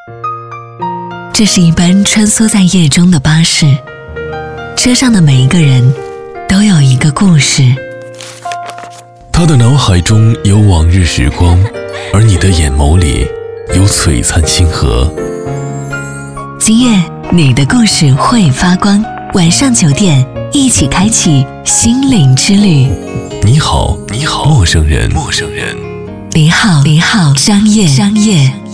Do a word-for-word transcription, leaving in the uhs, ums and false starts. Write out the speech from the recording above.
这是一班穿梭在夜中的巴士，车上的每一个人都有一个故事。 他的脑海中有往日时光，而你的眼眸里有璀璨星河。 今夜你的故事会发光，晚上九点一起开启心灵之旅。 你好，你好，陌生人，陌生人。 李浩，李浩，张烨，张烨。